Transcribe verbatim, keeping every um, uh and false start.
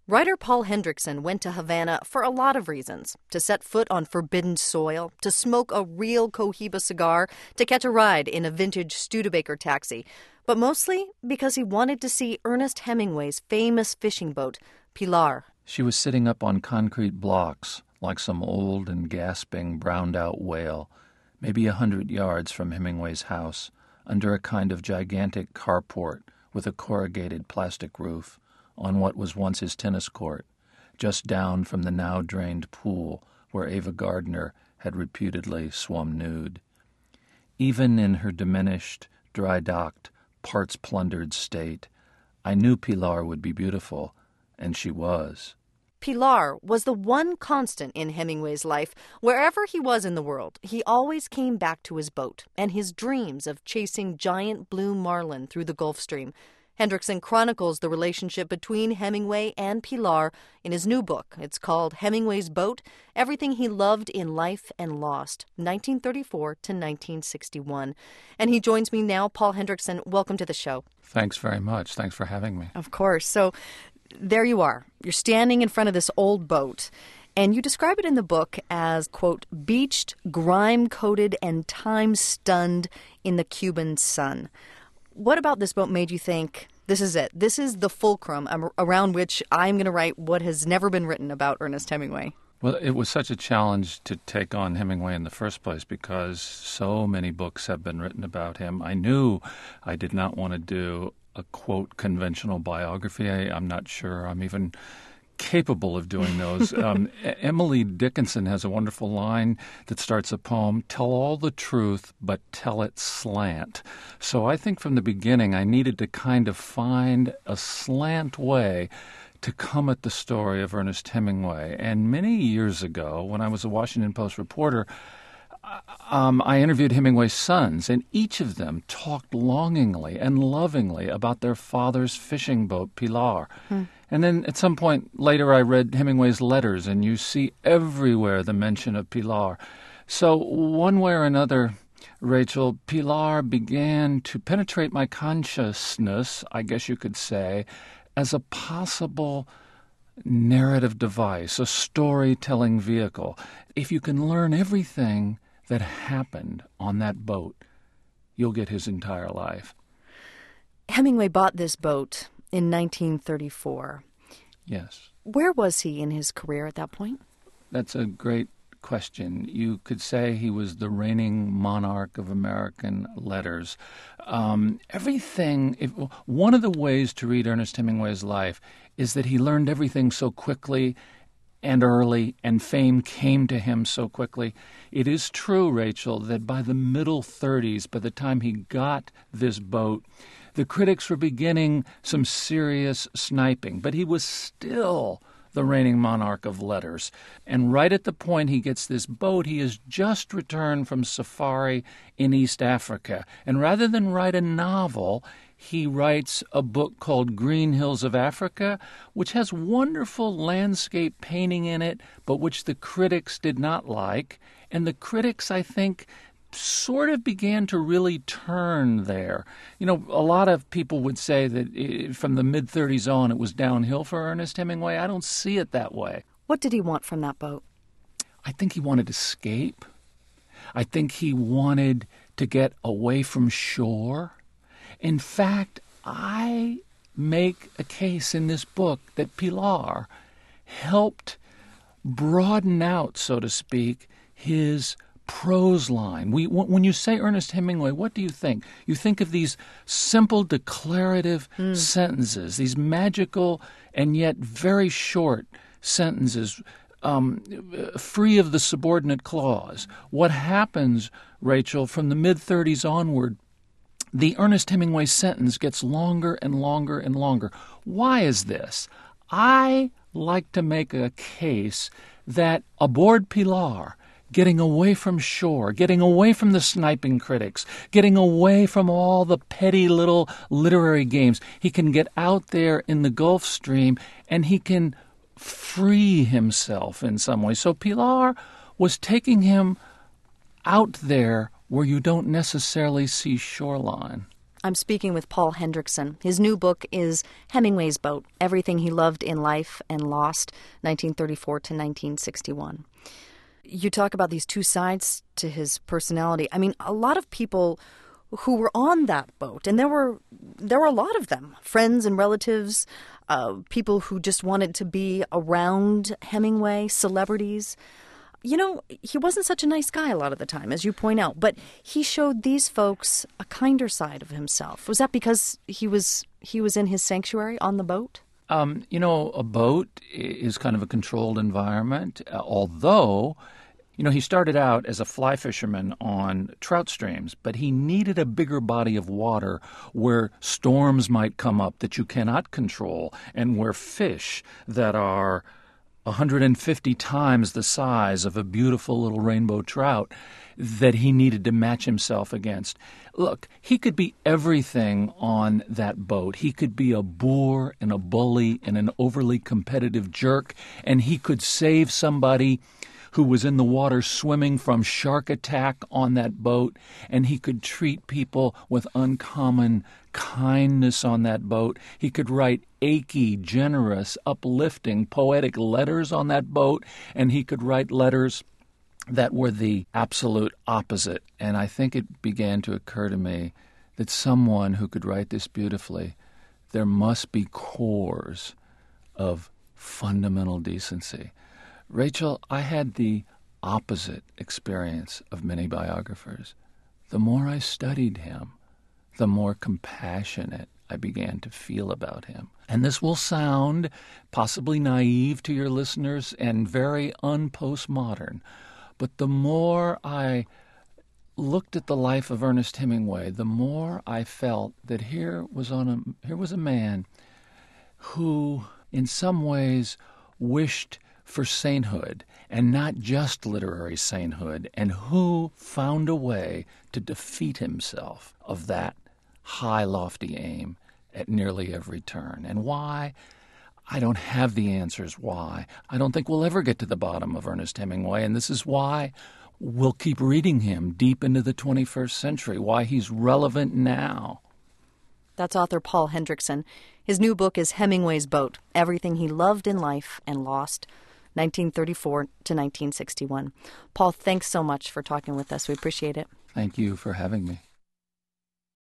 Writer Paul Hendrickson went to Havana for a lot of reasons. To set foot on forbidden soil, to smoke a real Cohiba cigar, to catch a ride in a vintage Studebaker taxi. But mostly because he wanted to see Ernest Hemingway's famous fishing boat, Pilar. She was sitting up on concrete blocks, like some old and gasping, browned-out whale, maybe a hundred yards from Hemingway's house, under a kind of gigantic carport with a corrugated plastic roof, on what was once his tennis court, just down from the now-drained pool where Ava Gardner had reputedly swum nude. Even in her diminished, dry-docked, parts-plundered state, I knew Pilar would be beautiful, and she was. Pilar was the one constant in Hemingway's life. Wherever he was in the world, he always came back to his boat and his dreams of chasing giant blue marlin through the Gulf Stream. Hendrickson chronicles the relationship between Hemingway and Pilar in his new book. It's called Hemingway's Boat, Everything He Loved in Life and Lost, nineteen thirty-four to nineteen sixty-one. And he joins me now. Paul Hendrickson, welcome to the show. Thanks very much. Thanks for having me. Of course. So there you are. You're standing in front of this old boat, and you describe it in the book as, quote, beached, grime-coated, and time-stunned in the Cuban sun. What about this boat made you think, this is it, this is the fulcrum around which I'm going to write what has never been written about Ernest Hemingway? Well, it was such a challenge to take on Hemingway in the first place because so many books have been written about him. I knew I did not want to do a, quote, conventional biography. I, I'm not sure I'm even capable of doing those. um, Emily Dickinson has a wonderful line that starts a poem, tell all the truth, but tell it slant. So I think from the beginning I needed to kind of find a slant way to come at the story of Ernest Hemingway. And many years ago, when I was a Washington Post reporter, Um, I interviewed Hemingway's sons, and each of them talked longingly and lovingly about their father's fishing boat, Pilar. Hmm. And then at some point later I read Hemingway's letters, and you see everywhere the mention of Pilar. So one way or another, Rachel, Pilar began to penetrate my consciousness, I guess you could say, as a possible narrative device, a storytelling vehicle. If you can learn everything that happened on that boat, you'll get his entire life. Hemingway bought this boat in nineteen thirty-four. Yes. Where was he in his career at that point? That's a great question. You could say he was the reigning monarch of American letters. Um, everything, if, one of the ways to read Ernest Hemingway's life is that he learned everything so quickly and early, and fame came to him so quickly. It is true, Rachel, that by the middle thirties, by the time he got this boat, the critics were beginning some serious sniping, but he was still the reigning monarch of letters. And right at the point he gets this boat, he has just returned from safari in East Africa. And rather than write a novel, he writes a book called Green Hills of Africa, which has wonderful landscape painting in it, but which the critics did not like. And the critics, I think, sort of began to really turn there. You know, a lot of people would say that it, from the mid-thirties on, it was downhill for Ernest Hemingway. I don't see it that way. What did he want from that boat? I think he wanted escape. I think he wanted to get away from shore. In fact, I make a case in this book that Pilar helped broaden out, so to speak, his prose line. We, when you say Ernest Hemingway, what do you think? You think of these simple declarative mm. sentences, these magical and yet very short sentences, um, free of the subordinate clause. What happens, Rachel, from the mid-thirties onward, the Ernest Hemingway sentence gets longer and longer and longer. Why is this? I like to make a case that aboard Pilar, getting away from shore, getting away from the sniping critics, getting away from all the petty little literary games, he can get out there in the Gulf Stream and he can free himself in some way. So Pilar was taking him out there where you don't necessarily see shoreline. I'm speaking with Paul Hendrickson. His new book is Hemingway's Boat, Everything He Loved in Life and Lost, nineteen thirty-four to nineteen sixty-one. You talk about these two sides to his personality. I mean, a lot of people who were on that boat, and there were there were a lot of them, friends and relatives, uh, people who just wanted to be around Hemingway, celebrities. You know, he wasn't such a nice guy a lot of the time, as you point out, but he showed these folks a kinder side of himself. Was that because he was he was in his sanctuary on the boat? Um, you know, a boat is kind of a controlled environment, uh, although, you know, he started out as a fly fisherman on trout streams, but he needed a bigger body of water where storms might come up that you cannot control and where fish that are one hundred fifty times the size of a beautiful little rainbow trout that he needed to match himself against. Look, he could be everything on that boat. He could be a boor and a bully and an overly competitive jerk, and he could save somebody who was in the water swimming from shark attack on that boat, and he could treat people with uncommon kindness on that boat. He could write achy, generous, uplifting, poetic letters on that boat, and he could write letters that were the absolute opposite. And I think it began to occur to me that someone who could write this beautifully, there must be cores of fundamental decency. Rachel, I had the opposite experience of many biographers. The more I studied him, the more compassionate I began to feel about him. And this will sound possibly naive to your listeners and very un-postmodern, but the more I looked at the life of Ernest Hemingway, the more I felt that here was on a here was a man who, in some ways, wished for sainthood, and not just literary sainthood, and who found a way to defeat himself of that high, lofty aim at nearly every turn. And why? I don't have the answers why. I don't think we'll ever get to the bottom of Ernest Hemingway, and this is why we'll keep reading him deep into the twenty-first century, why he's relevant now. That's author Paul Hendrickson. His new book is Hemingway's Boat, Everything He Loved in Life and Lost, nineteen thirty-four to nineteen sixty-one. Paul, thanks so much for talking with us. We appreciate it. Thank you for having me.